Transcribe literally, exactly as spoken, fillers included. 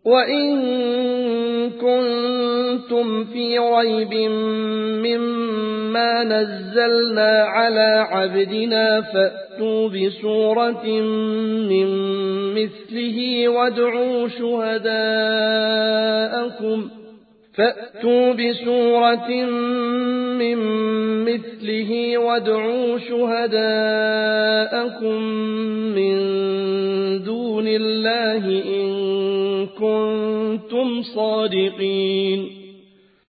وإن كنتم في ريب مما نزلنا على عبدنا فأتوا بسورة من مثله وادعوا شهداءكم فأتوا بسورة من مثله وادعوا شهداءكم من دون الله إن كنتم صادقين